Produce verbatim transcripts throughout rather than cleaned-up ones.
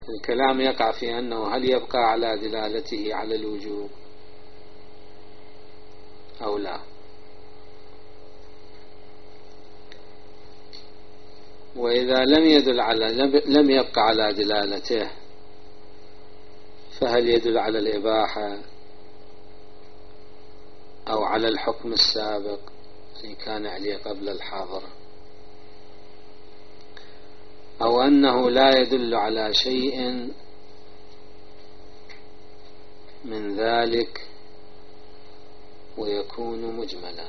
الكلام يقع في أنه هل يبقى على دلالته على الوجوب أو لا. وإذا لم يدل على لم يبقى على دلالته فهل يدل على الإباحة أو على الحكم السابق الذي كان عليه قبل الحاضر، أو أنه لا يدل على شيء من ذلك ويكون مجملا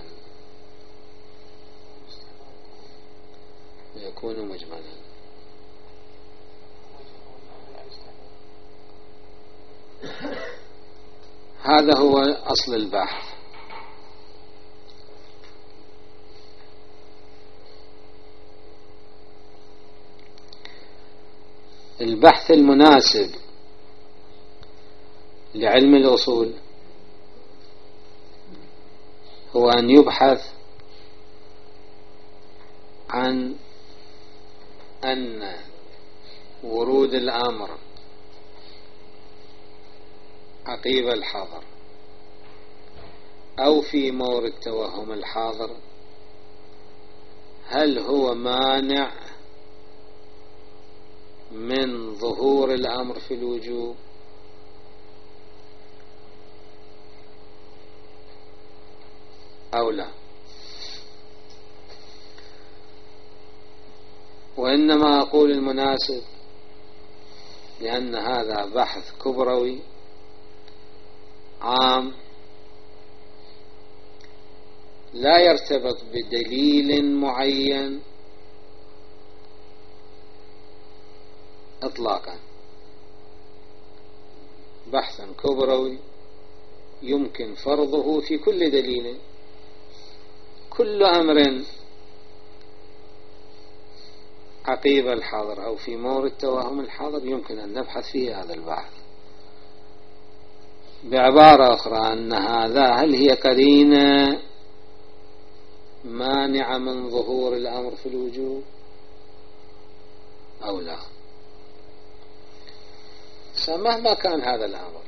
ويكون مجملا. هذا هو أصل البحث. البحث المناسب لعلم الأصول هو أن يبحث عن أن ورود الأمر عقيب الحاضر أو في مورد توهم الحاضر هل هو مانع من ظهور الأمر في الوجوب أو لا. وإنما أقول المناسب لأن هذا بحث كبروي عام لا يرتبط بدليل معين إطلاقا، بحث كبروي يمكن فرضه في كل دليل. كل أمر عقيب الحاضر أو في مورد توهم الحاضر يمكن أن نبحث فيه هذا البحث. بعبارة أخرى أن هذا هل هي قرينة مانعة من ظهور الأمر في الوجوب أو لا. مهما كان هذا الأمر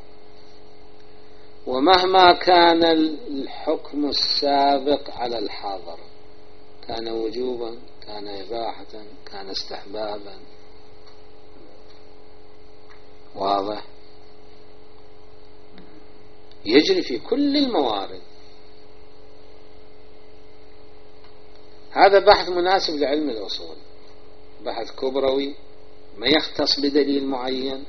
ومهما كان الحكم السابق على الحاضر، كان وجوبا كان إباحة كان استحبابا، واضح، يجري في كل الموارد. هذا بحث مناسب لعلم الأصول، بحث كبروي ما يختص بدليل معين،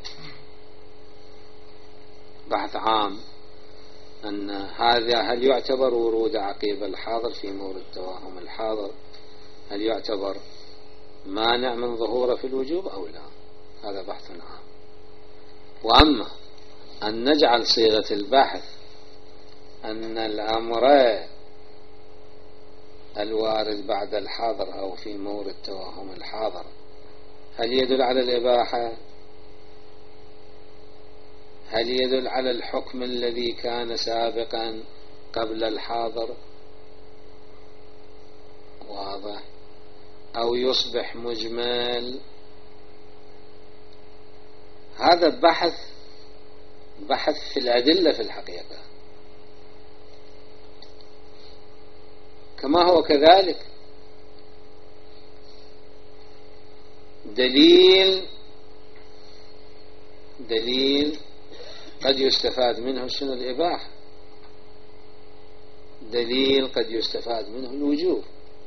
بحث عام أن هذا هل يعتبر ورود عقيب الحاضر في مورد توهم الحاضر، هل يعتبر مانع من ظهوره في الوجوب أو لا. هذا بحث عام. وأما أن نجعل صيغة البحث أن الأمر الوارد بعد الحاضر أو في مورد توهم الحاضر هل يدل على الإباحة، هل يدل على الحكم الذي كان سابقا قبل الحاضر، واضح، أو يصبح مجمل. هذا بحث بحث في الأدلة في الحقيقة، كما هو كذلك دليل دليل قد يستفاد منه شنو الإباحة، دليل قد يستفاد منه الوجوب،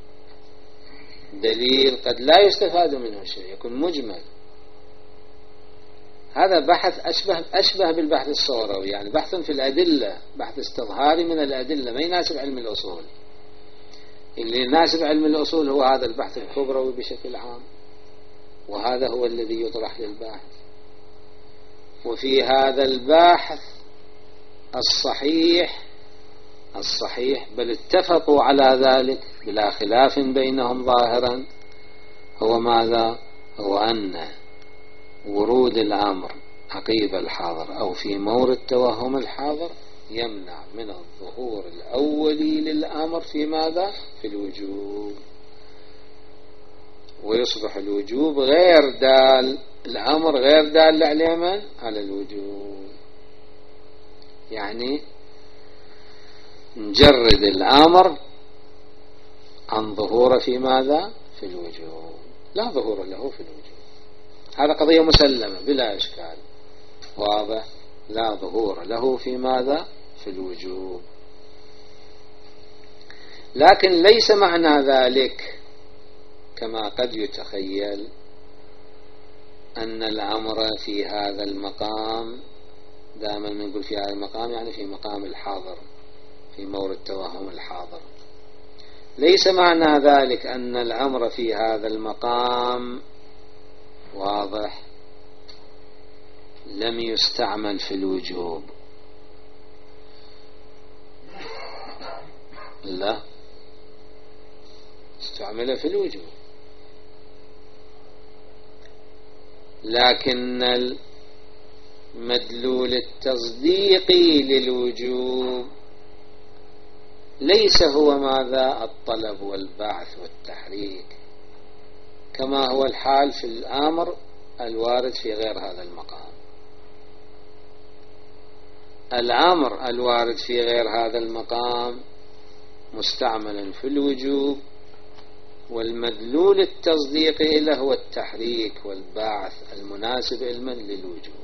دليل قد لا يستفاد منه شيء يكون مجمل. هذا بحث أشبه أشبه بالبحث الصوروي، يعني بحث في الأدلة، بحث استظهاري من الأدلة، ما يناسب علم الأصول. اللي يناسب علم الأصول هو هذا البحث الكبروي بشكل عام، وهذا هو الذي يطرح للباحث. وفي هذا الباحث الصحيح الصحيح بل اتفقوا على ذلك بلا خلاف بينهم ظاهرا، هو ماذا؟ هو أن ورود الأمر عقيب الحاضر أو في مورد توهم الحاضر يمنع من الظهور الأولي للأمر في ماذا؟ في الوجوب، ويصبح الوجوب غير دال الأمر غير دال على من؟ على الوجوب. يعني نجرد الأمر عن ظهور في ماذا؟ في الوجوب، لا ظهور له في الوجوب. هذا قضية مسلمة بلا إشكال، واضح؟ لا ظهور له في ماذا؟ في الوجوب. لكن ليس معنى ذلك كما قد يتخيل أن الأمر في هذا المقام، دائما نقول في هذا المقام يعني في مقام الحاضر، في مورد توهم الحاضر، ليس معنى ذلك أن الأمر في هذا المقام واضح لم يستعمل في الوجوب، لا، استعمل في الوجوب، لكن المدلول التصديقي للوجوب ليس هو ماذا؟ الطلب والبعث والتحريك، كما هو الحال في الأمر الوارد في غير هذا المقام. الأمر الوارد في غير هذا المقام مستعمل في الوجوب، والمدلول التصديقي له هو التحريك والبعث المناسب علما للوجوب.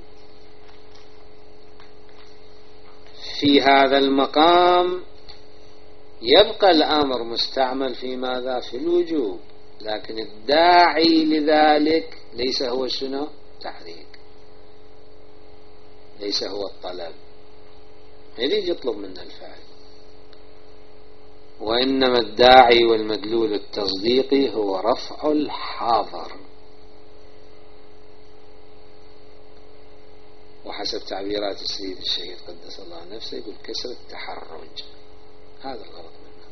في هذا المقام يبقى الأمر مستعمل في ماذا؟ في الوجوب، لكن الداعي لذلك ليس هو شنو؟ تحريك، ليس هو الطلب، يريد يطلب منا الفعل، وإنما الداعي والمدلول التصديقي هو رفع الحاضر، وحسب تعبيرات السيد الشهيد قدس الله نفسه يقول كسر التحرج. هذا الغرض منه،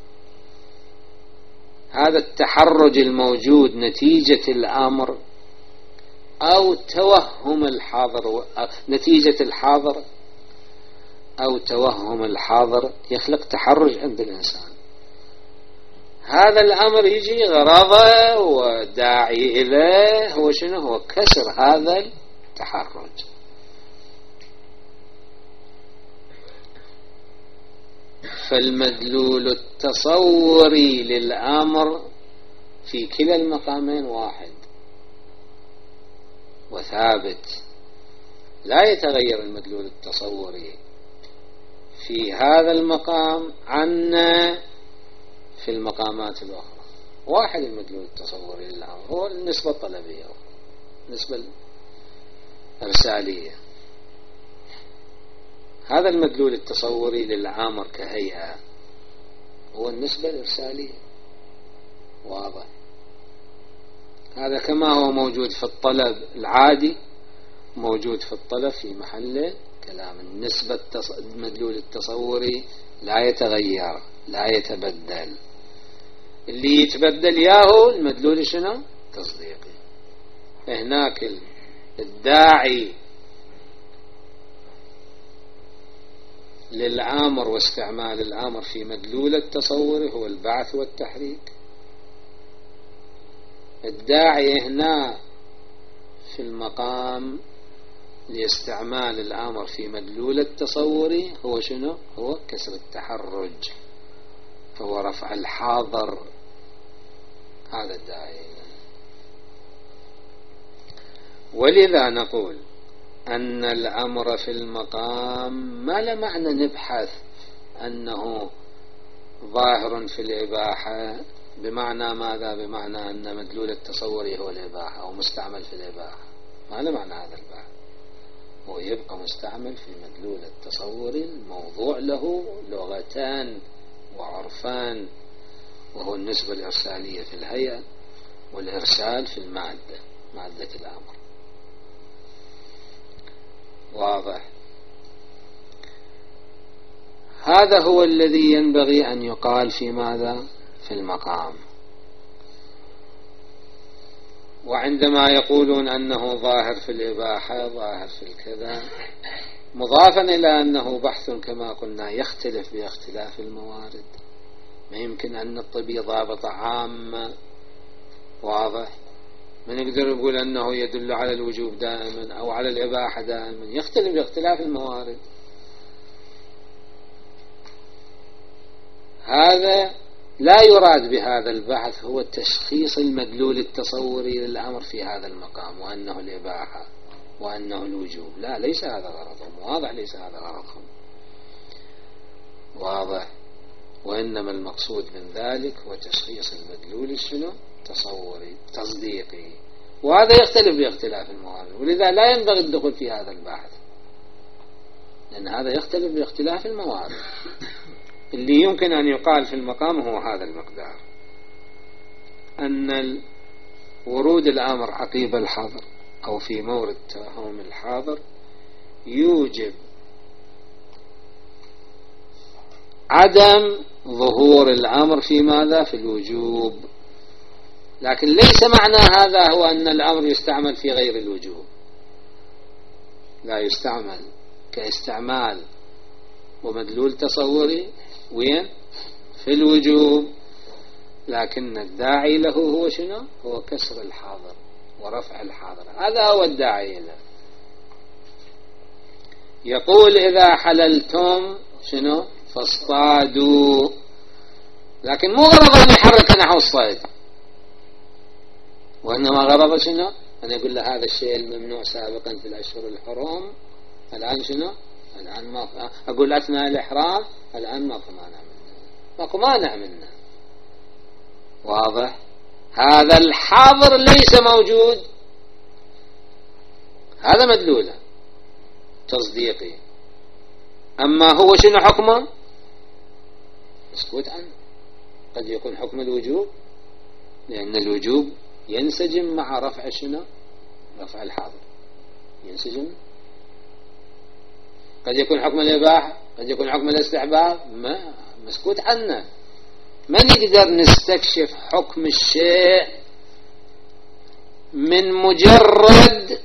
هذا التحرج الموجود نتيجة الأمر أو توهم الحاضر، نتيجة الحاضر أو توهم الحاضر يخلق تحرج عند الإنسان. هذا الأمر يجي غرضه وداعي إليه هو شنو؟ هو كسر هذا التحرج. فالمدلول التصوري للأمر في كلا المقامين واحد وثابت، لا يتغير المدلول التصوري في هذا المقام عنا في المقامات الأخرى. واحد المدلول التصوري للأمر هو النسبة الطلبية، النسبة الإرسالية. هذا المدلول التصوري للأمر كهيئة هو النسبة الإرسالية، واضح؟ هذا كما هو موجود في الطلب العادي موجود في الطلب في محل كلام. النسبة المدلول التصوري لا يتغير لا يتبدل، اللي يتبدل ياهو المدلول شنو؟ تصديقي. هناك الداعي للأمر واستعمال الأمر في مدلول التصور هو البعث والتحريك. الداعي هنا في المقام لاستعمال الأمر في مدلول التصور هو شنو؟ هو كسر التحرج، هو رفع الحاضر. هذا الداعي. ولذا نقول أن الأمر في المقام ما له معنى نبحث أنه ظاهر في الإباحة، بمعنى ماذا؟ بمعنى أن مدلول التصور هو الإباحة أو مستعمل في الإباحة، ما له معنى هذا البحث. هو يبقى مستعمل في مدلول التصور الموضوع له لغتان وعرفان، وهو النسبة الإرسالية في الهيئة والإرسال في المادة، مادة الأمر. واضح؟ هذا هو الذي ينبغي أن يقال في ماذا؟ في المقام. وعندما يقولون أنه ظاهر في الإباحة ظاهر في الكذا، مضافا إلى أنه بحث كما قلنا يختلف باختلاف الموارد، ما يمكن أن نطبي ضابط عام واضح من يقدر يقول أنه يدل على الوجوب دائما أو على الإباحة دائما، يختلف باختلاف الموارد. هذا لا يراد بهذا البحث هو تشخيص المدلول التصوري للأمر في هذا المقام، وأنه الإباحة وأنه الوجوب، لا، ليس هذا غرضهم، واضح ليس هذا غرضهم، واضح. وإنما المقصود من ذلك هو تشخيص المدلول شنو؟ تصوري تصديقي، وهذا يختلف باختلاف الموارد، ولذا لا ينبغي الدخول في هذا البحث، لأن هذا يختلف باختلاف الموارد. اللي يمكن أن يقال في المقام هو هذا المقدار، أن ورود الأمر عقيب الحاضر أو في مورد توهم الحاضر يوجب عدم ظهور الأمر في ماذا؟ في الوجوب، لكن ليس معنى هذا هو أن الأمر يستعمل في غير الوجوب، لا، يستعمل كاستعمال ومدلول تصوري وين؟ في الوجوب، لكن الداعي له هو شنو؟ هو كسر الحاضر ورفع الحاضر، هذا هو الداعي له. يقول إذا حللتم شنو؟ فاصطادوا، لكن مو غرض أن يحرك نحو الصيد، وإنما غرض شنو؟ أن يقول له هذا الشيء الممنوع سابقا في الأشهر الحرم الآن شنو؟ الآن ما أقول أثناء الإحرام الآن ماكو مانع منه، ماكو مانع منه، واضح. هذا الحاضر ليس موجود، هذا مدلوله تصديقي. أما هو شنو حكمه؟ مسكوت عنه. قد يكون حكم الوجوب، لأن الوجوب ينسجم مع رفع شنو؟ رفع الحاضر ينسجم. قد يكون حكم الإباحة، قد يكون حكم الاستحباب، ما مسكوت عنه. ما نقدر نستكشف حكم الشيء من مجرد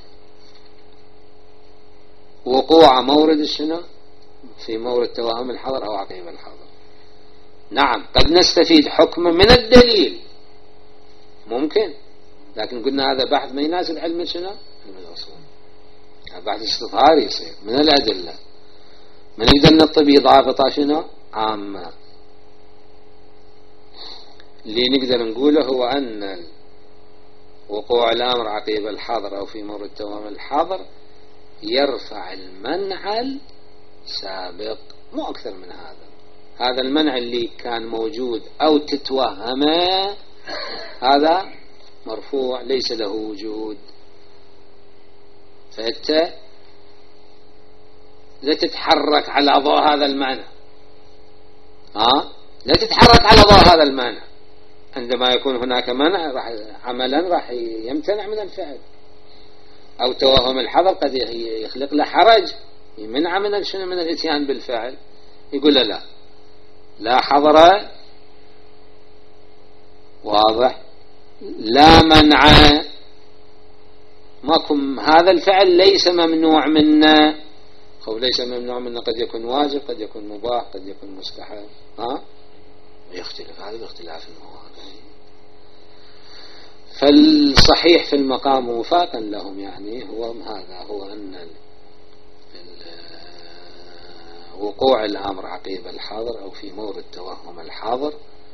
وقوع مورد الشنو؟ في مورد توهم الحظر أو عقيب الحظر. نعم، قد نستفيد حكما من الدليل، ممكن، لكن قلنا هذا بحث ما يناسب علم شنو؟ علم الأصول، هذا بحث استظهاري يصير من الأدلة، ما نقدر نطبي ضابطة شنو؟ عامة. اللي نقدر نقوله هو أن وقوع الأمر عقيب الحظر أو في مورد توهم الحظر يرفع المنع السابق، مو أكثر من هذا. هذا المنع اللي كان موجود أو تتوهمه هذا مرفوع، ليس له وجود، فأنت لا تتحرك على ضوء هذا المعنى، ها؟ لا تتحرك على ضوء هذا المعنى. عندما يكون هناك منع راح عملا راح يمتنع من الفعل، أو توهم الحظر قد يخلق له حرج، يمنع من شنو؟ من الاتيان بالفعل، يقول له لا لا حظر، واضح، لا منع، ماكم، هذا الفعل ليس ممنوع منا. أو ليس ممنوع منا قد يكون واجب، قد يكون مباح، قد يكون مستحب، ها؟ يختلف هذا باختلاف الموارد. فالصحيح في المقام وفاقا لهم يعني هو هذا، هو أن وقوع الأمر عقيب الحاضر أو في مورد توهم الحاضر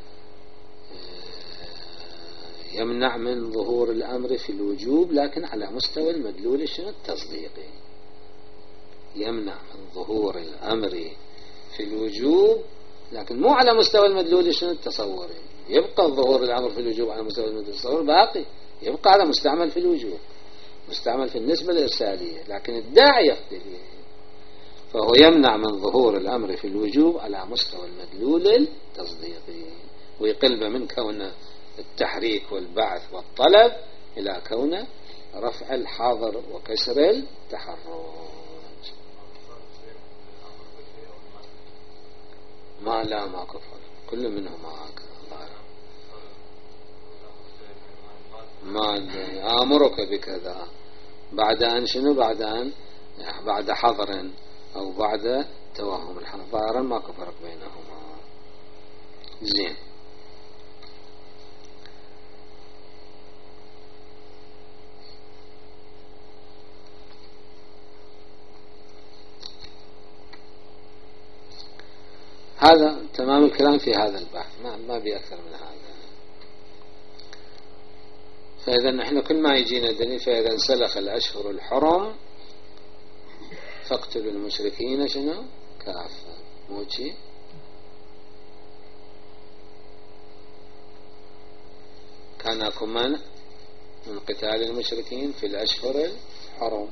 يمنع من ظهور الأمر في الوجوب، لكن على مستوى المدلول التصديقي. يمنع من ظهور الأمر في الوجوب، لكن مو على مستوى المدلول التصوري. يبقى ظهور الأمر في الوجوب على مستوى المدلول التصوري باقي، يبقى هذا مستعمل في الوجوب، مستعمل في النسبة الإرسالية، لكن الداعي يختلف، فهو يمنع من ظهور الأمر في الوجوب على مستوى المدلول التصديقي، ويقلب من كون التحريك والبعث والطلب إلى كون رفع الحاضر وكسر التحرج. ما لا ما كفر، كل منهما هكذا. ما آمرك بكذا بعد أن شنو؟ بعد أن بعد حظر أو بعد توهم الحظر، ظاهرا ما كفرق بينهما. زين. هذا تمام الكلام في هذا البحث، ما ما بي أكثر من هذا. فإذا نحن كل ما يجينا دليل، فإذا انسلخ الأشهر الحرم فاقتلوا المشركين شنو كافة، مو شيء. كان اكو منع من قتال المشركين في الأشهر الحرم،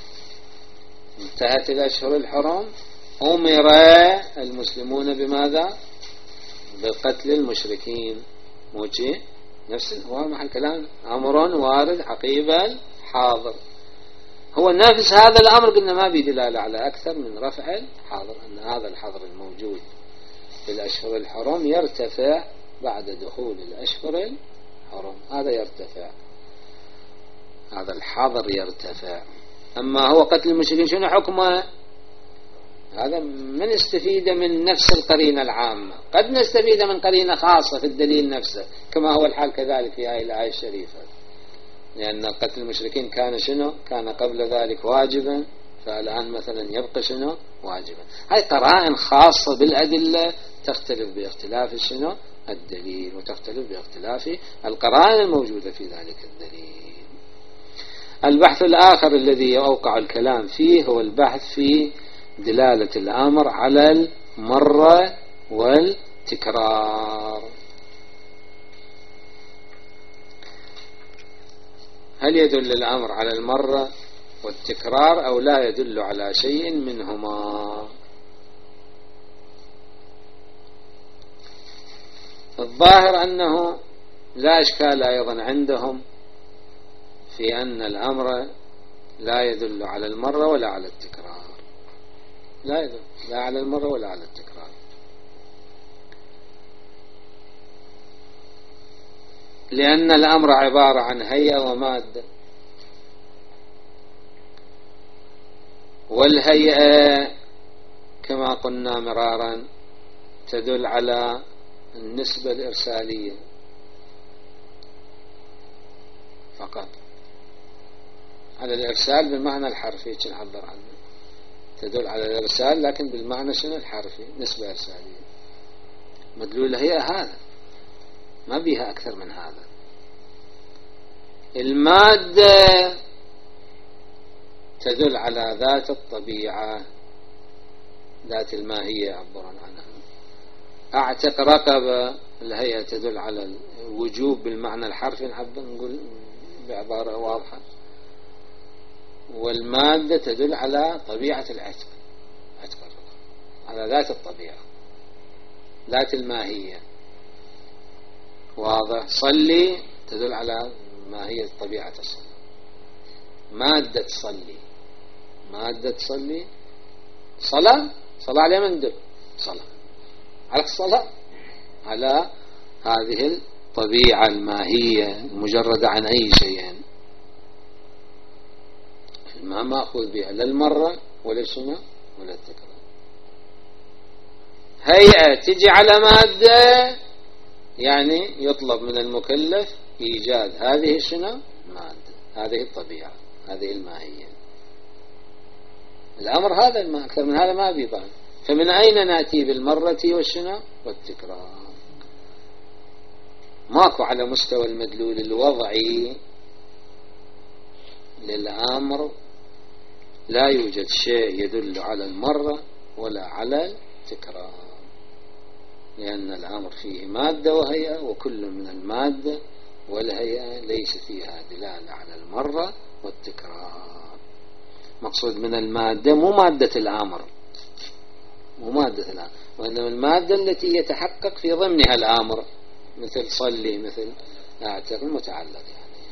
انتهت الأشهر الحرم أمر المسلمون بماذا؟ بقتل المشركين، مو شيء. نفس هو محل كلام أمر وارد عقيب الحاضر، هو نفس هذا الأمر قلنا ما بيدلالة على أكثر من رفع الحاضر، أن هذا الحظر الموجود في الأشهر الحرم يرتفع بعد دخول الأشهر الحرم، هذا يرتفع، هذا الحظر يرتفع. أما هو قتل المشركين شنو حكمه؟ هذا من استفيد من نفس القرينة العامة، قد نستفيد من قرينة خاصة في الدليل نفسه، كما هو الحال كذلك في هذه الآية الشريفة، لأن قتل المشركين كان شنو؟ كان قبل ذلك واجبا، فالآن مثلا يبقى شنو؟ واجبا. هاي قرائن خاصة بالأدلة تختلف باختلاف شنو؟ الدليل، وتختلف باختلاف القرائن الموجودة في ذلك الدليل. البحث الآخر الذي أوقع الكلام فيه هو البحث في دلالة الأمر على المرة والتكرار. هل يدل الأمر على المرة والتكرار أو لا يدل على شيء منهما؟ الظاهر أنه لا إشكال أيضا عندهم في أن الأمر لا يدل على المرة ولا على التكرار، لا يدل لا على المرة ولا على التكرار، لأن الأمر عبارة عن هيئة ومادة، والهيئة كما قلنا مرارا تدل على النسبة الإرسالية فقط، على الإرسال بالمعنى الحرفي نعبر عنه، تدل على الإرسال لكن بالمعنى شنو الحرفي، نسبة إرسالية. مدلول هي هذا، ما بيها أكثر من هذا. المادة تدل على ذات الطبيعة، ذات الماهية عبر عنها. أعتق رقبة، الهيئة تدل على الوجوب بالمعنى الحرفي، نعبر نقول بعبارة واضحة. والمادة تدل على طبيعة العتق، عتق الرقبة على ذات الطبيعة، ذات الماهية، واضح. صلي تدل على ماهية طبيعة الصلاة. مادة صلي، مادة صلي صلاة، صلاة على من دل؟ صلاة على الصلاة، على هذه الطبيعة الماهية المجردة عن أي شيء، ما مأخذ بها لا المرة ولا السنة ولا التكرار. هيئة تجي على مادة، يعني يطلب من المكلف إيجاد هذه السنة مادة، هذه الطبيعة، هذه الماهية. الأمر هذا، ما أكثر من هذا ما بيبان. فمن أين نأتي بالمرة والسنة والتكرار؟ ماكو على مستوى المدلول الوضعي للأمر، لا يوجد شيء يدل على المرة ولا على التكرار، لأن الأمر فيه مادة وهيئة، وكل من المادة والهيئة ليس فيها دلالة على المرة والتكرار. مقصود من المادة مو مادة الأمر، مو مادة الأمر، وإنما المادة التي يتحقق في ضمنها الأمر، مثل صلي، مثل أعتق، المتعلق يعني.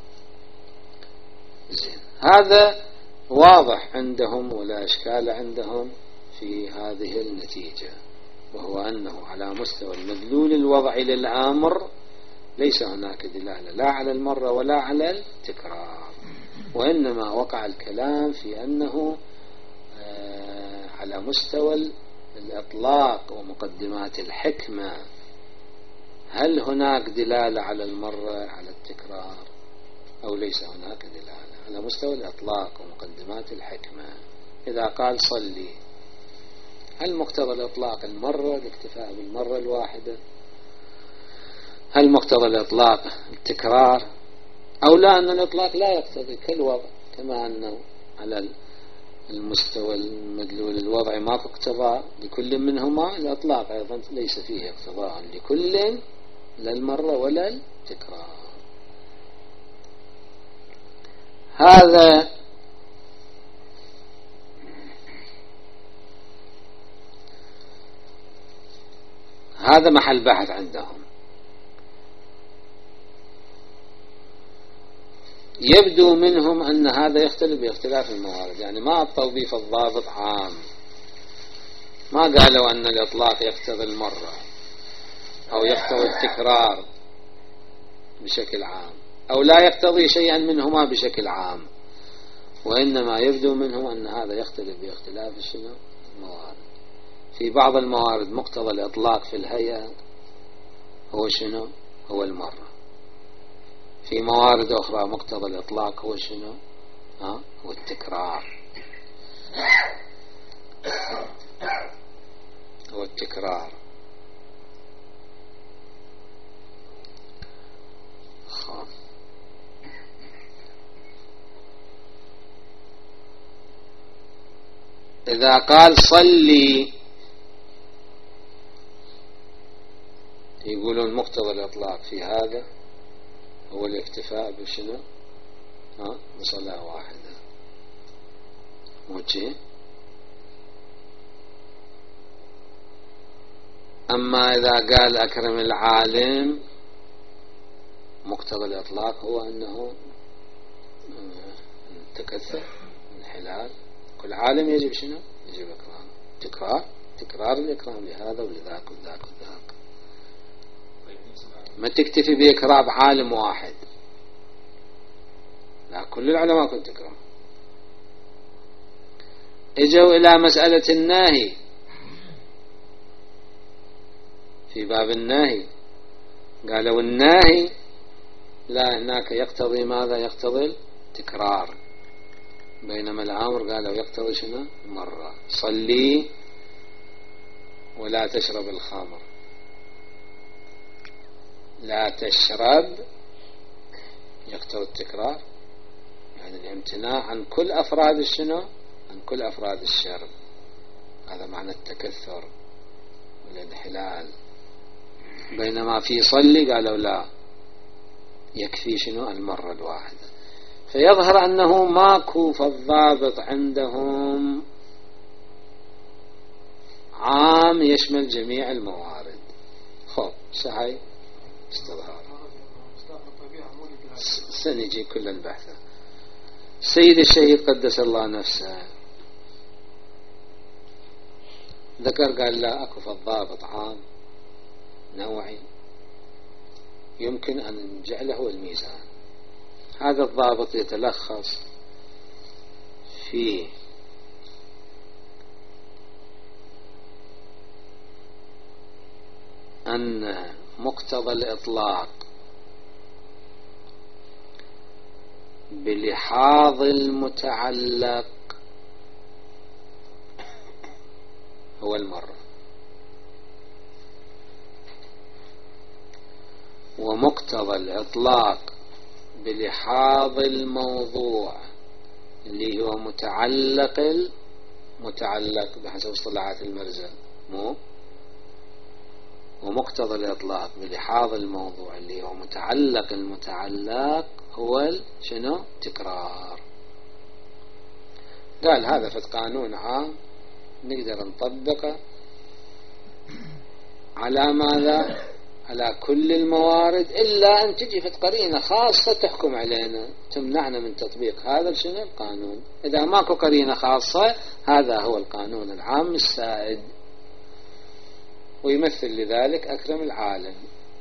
زين، هذا واضح عندهم ولا إشكال عندهم في هذه النتيجة، وهو أنه على مستوى المدلول الوضعي للأمر ليس هناك دلالة لا على المرة ولا على التكرار، وإنما وقع الكلام في أنه على مستوى الإطلاق ومقدمات الحكمة، هل هناك دلالة على المرة على التكرار أو ليس هناك دلالة على مستوى الإطلاق ومقدمات الحكمة. إذا قال صلي، هل مقتضى الإطلاق المرة الاكتفاء بالمرة الواحدة؟ هل مقتضى الإطلاق التكرار؟ أو لا، أن الإطلاق لا يقتضي كالوضع، كما أنه على المستوى المدلول الوضعي ما اقتضاء لكل منهما، الإطلاق أيضا ليس فيه اقتضاء لكل، لا المرة ولا التكرار. هذا هذا محل بحث عندهم. يبدو منهم أن هذا يختلف باختلاف الموارد، يعني ما التوظيف الضابط عام، ما قالوا أن الإطلاق يقتضي المرة أو يقتضي التكرار بشكل عام، أو لا يقتضي شيئا منهما بشكل عام، وإنما يبدو منهم أن هذا يختلف باختلاف شنو الموارد. في بعض الموارد مقتضى الإطلاق في الهيئة هو شنو؟ هو المرة. في موارد أخرى مقتضى الإطلاق هو شنو؟ ها؟ هو التكرار. هو التكرار. خلاص. إذا قال صلي، يقولون مقتضى الإطلاق في هذا هو الاكتفاء بشنو؟ ها؟ بصلاة واحدة. موجه. أما إذا قال أكرم العالم، مقتضى الإطلاق هو أنه تكثر انحلال، كل عالم يجب شنو؟ يجب إكرام، تكرار تكرار الإكرام لهذا ولذاك وذاك وذاك. ما تكتفي بإكرام عالم واحد، لا، كل العلماء كنت تكرم. اجوا إلى مسألة الناهي، في باب الناهي قالوا الناهي لا، هناك يقتضي ماذا؟ يقتضي التكرار، بينما الأمر قالوا يقتضي شنو؟ مرة. صلي ولا تشرب الخمر، لا تشرب يقتضي التكرار، يعني الامتناع عن كل أفراد الشنو؟ عن كل أفراد الشرب، هذا معنى التكثر والانحلال. بينما في صلي قالوا لا، يكفي شنو؟ المرة الواحدة. فيظهر أنه ماكو فالضابط عندهم عام يشمل جميع الموارد. خب سهي استظهار سنجي كل البحث. سيد الشهيد قدس الله نفسه ذكر قال لا، أكو فالضابط عام نوعي يمكن أن نجعله الميزان. هذا الضابط يتلخص في أن مقتضى الإطلاق بلحاظ المتعلق هو المرة، ومقتضى الإطلاق بلحاظ الموضوع اللي هو متعلق المتعلق بحسب اصطلاحات المرزا مو، ومقتضى الإطلاق بلحاظ الموضوع اللي هو متعلق المتعلق هو شنو؟ تكرار. قال هذا في قانون عام نقدر نطبقه على ماذا؟ على كل الموارد، إلا أن تجي في قرينة خاصة تحكم علينا تمنعنا من تطبيق هذا شنو؟ القانون. إذا ماكو قرينة خاصة هذا هو القانون العام السائد، ويمثل لذلك أكرم العالم.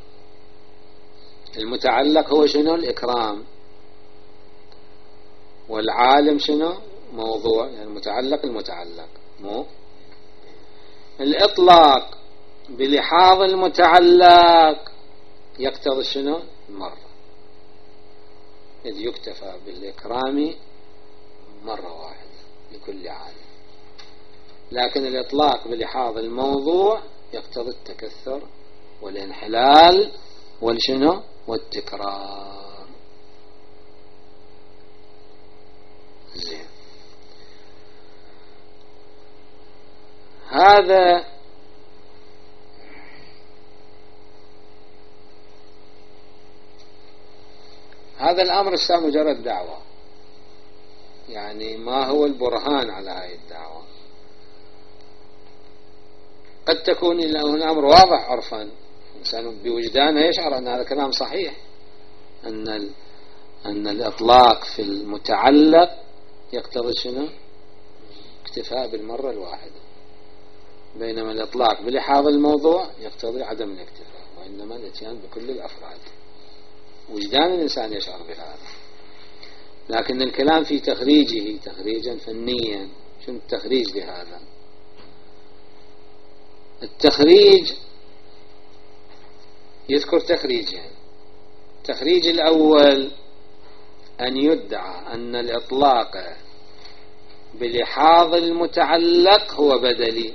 المتعلق هو شنو؟ الإكرام، والعالم شنو؟ موضوع، يعني المتعلق المتعلق مو. الإطلاق بلحاظ المتعلق يقتضي شنو؟ مرة، إذ يكتفى بالإكرام مرة واحدة لكل عالم. لكن الإطلاق بلحاظ الموضوع يقتضي التكثر والانحلال والشنو والتكرار. زين، هذا هذا الأمر السام مجرد دعوة، يعني ما هو البرهان على هذه الدعوة؟ قد تكون الأمر واضح عرفا، الإنسان بوجدانه يشعر أن هذا كلام صحيح، أن أن الإطلاق في المتعلق يقتضي شنو؟ اكتفاء بالمرة الواحدة، بينما الإطلاق بلحاظ الموضوع يقتضي عدم الاكتفاء وإنما الاتيان بكل الأفراد. وجدان الإنسان يشعر بهذا، لكن الكلام في تخريجه تخريجا فنيا. شنو التخريج لهذا؟ التخريج يذكر تخريجين. التخريج الأول أن يدعى أن الإطلاق بلحاظ المتعلق هو بدلي،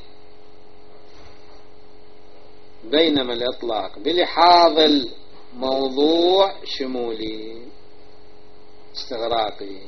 بينما الإطلاق بلحاظ الموضوع شمولي استغراقي.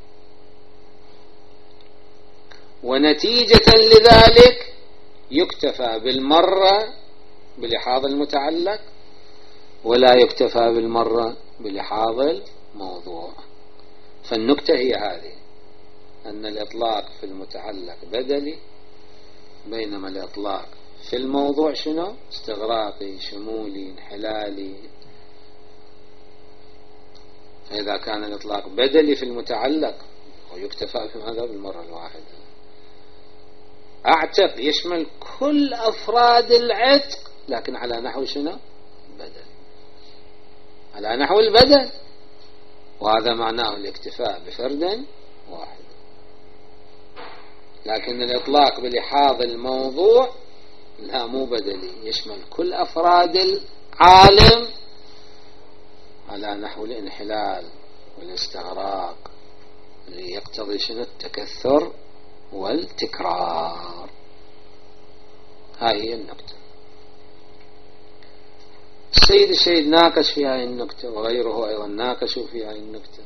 ونتيجة لذلك يكتفى بالمرة بلحاظ المتعلق ولا يكتفى بالمرة بلحاظ الموضوع. فالنكتة هي هذه، أن الإطلاق في المتعلق بدلي، بينما الإطلاق في الموضوع شنو؟ استغراقي شمولي انحلالي. فإذا كان الإطلاق بدلي في المتعلق ويكتفى بهذا بالمرة الواحدة. أعتق يشمل كل أفراد العتق لكن على نحو شنو؟ بدل، على نحو البدل، وهذا معناه الاكتفاء بفرد واحد. لكن الإطلاق بلحاظ الموضوع لا، مو بدلي، يشمل كل أفراد العالم على نحو الانحلال والاستغراق اللي يقتضي شنو؟ التكثر والتكرار. هاي هي النكتة. السيد الشهيد ناقش في هاي النكتة، وغيره أيضا ناقشوا في هاي النكتة،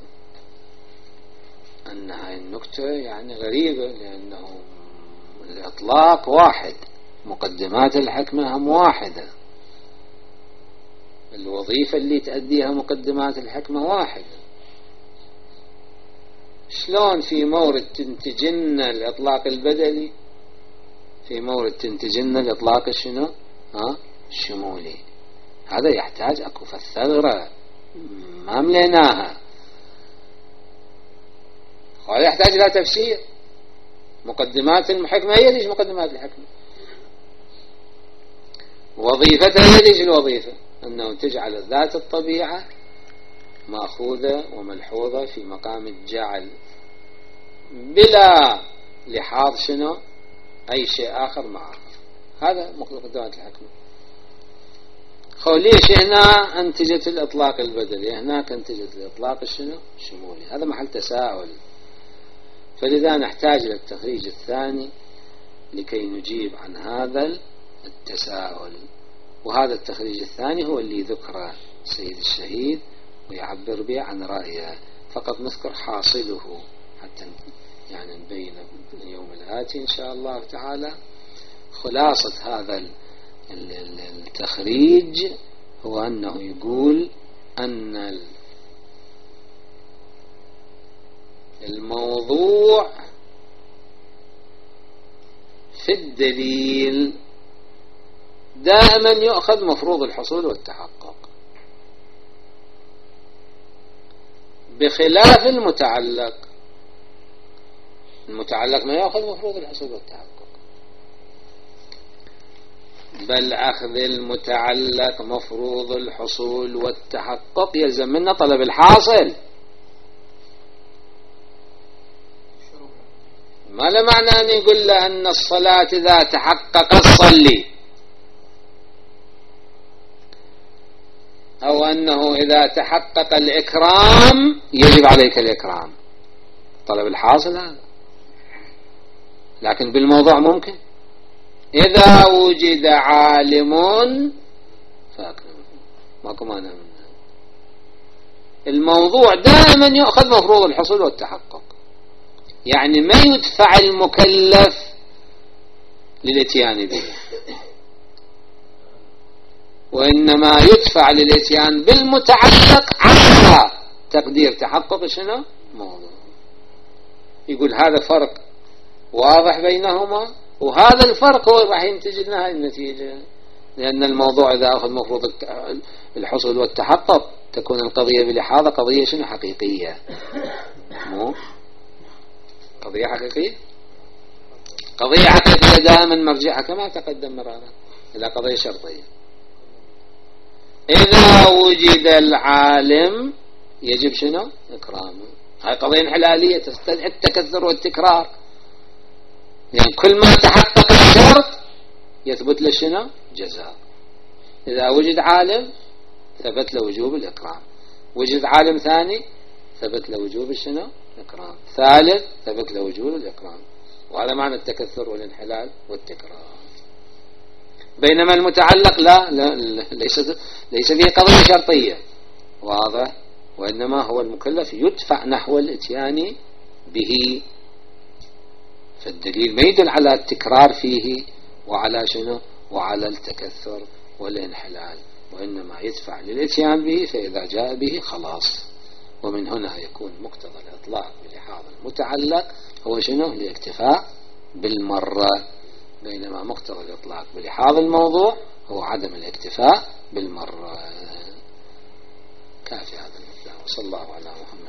أن هاي النكتة يعني غريبة، لأنه الإطلاق واحد، مقدمات الحكمة هم واحدة، الوظيفة اللي تأديها مقدمات الحكمة واحدة. شلون في مورد تنتجن الإطلاق البدلي، في مورد تنتجن الإطلاق الشنو؟ ها؟ الشمولي. هذا يحتاج أكف الثغرة ما مليناها، هذا يحتاج إلى تفسير. مقدمات الحكمة هي ليش مقدمات الحكمة؟ وظيفتها هي ليش الوظيفة؟ أنه تجعل ذات الطبيعة مأخوذة وملحوظة في مقام الجعل بلا لحاظ شنو؟ أي شيء آخر معه. هذا مقدمات الحكمة. خو ليش هنا أنتجت الإطلاق البدلي، هناك أنتجت الإطلاق الشنو؟ الشمولي. هذا محل تساؤل، فلذا نحتاج إلى التخريج الثاني لكي نجيب عن هذا التساؤل. وهذا التخريج الثاني هو اللي ذكره سيد الشهيد ويعبر به عن رأيه، فقط نذكر حاصله حتى يعني نبين اليوم الآتي إن شاء الله تعالى. خلاصة هذا التخريج هو أنه يقول أن الموضوع في الدليل دائما يؤخذ مفروض الحصول والتحقق، بخلاف المتعلق. المتعلق ما يأخذ مفروض الحصول والتحقق، بل أخذ المتعلق مفروض الحصول والتحقق يلزم منا طلب الحاصل. ما له معنى أن يقول له أن الصلاة إذا تحقق صلي، أو أنه إذا تحقق الإكرام يجب عليك الإكرام. طلب الحاصل هذا. لكن بالموضوع ممكن. إذا وجد عالم فأكرمه، ماكو مانع منه. الموضوع دائما يأخذ مفروض الحصول والتحقق، يعني ما يدفع المكلف للاتيان به، وإنما يدفع للاتيان بالمتعلق على تقدير تحقق شنو موضوع. يقول هذا فرق واضح بينهما، وهذا الفرق هو راح ينتج لنا هذه النتيجة، لأن الموضوع إذا أخذ مفروض الحصول والتحقق تكون القضية بالإحاطة قضية شنو حقيقية، مو قضية حقيقية. قضية حقيقية دائما مرجعها كما تقدم مرارا إلى قضية شرطية. إذا وجد العالم يجب شنو إكرامه. هاي قضية انحلالية تستدعي التكثر والتكرار، يعني كل ما تحقق الشرط يثبت له شنو جزاء. إذا وجد عالم ثبت له وجوب الإكرام، وجد عالم ثاني ثبت له وجوب شنو الإكرام، ثالث ثبت له وجوب الإكرام. وهذا معنى التكثر والانحلال والتكرار. بينما المتعلق لا, لا, لا ليس ليس فيه قضية شرطية واضح، وإنما هو المكلف يدفع نحو الاتيان به. فالدليل ما يدل على التكرار فيه وعلى شنو وعلى التكثر والانحلال، وإنما يدفع للاتيان به، فإذا جاء به خلاص. ومن هنا يكون مقتضى الإطلاق بلحاظ المتعلق هو شنو الاكتفاء بالمرة، بينما مقتضى الإطلاق بلحاظ الموضوع هو عدم الاكتفاء بالمرة. كافي هذا المثال. وصلى الله على محمد.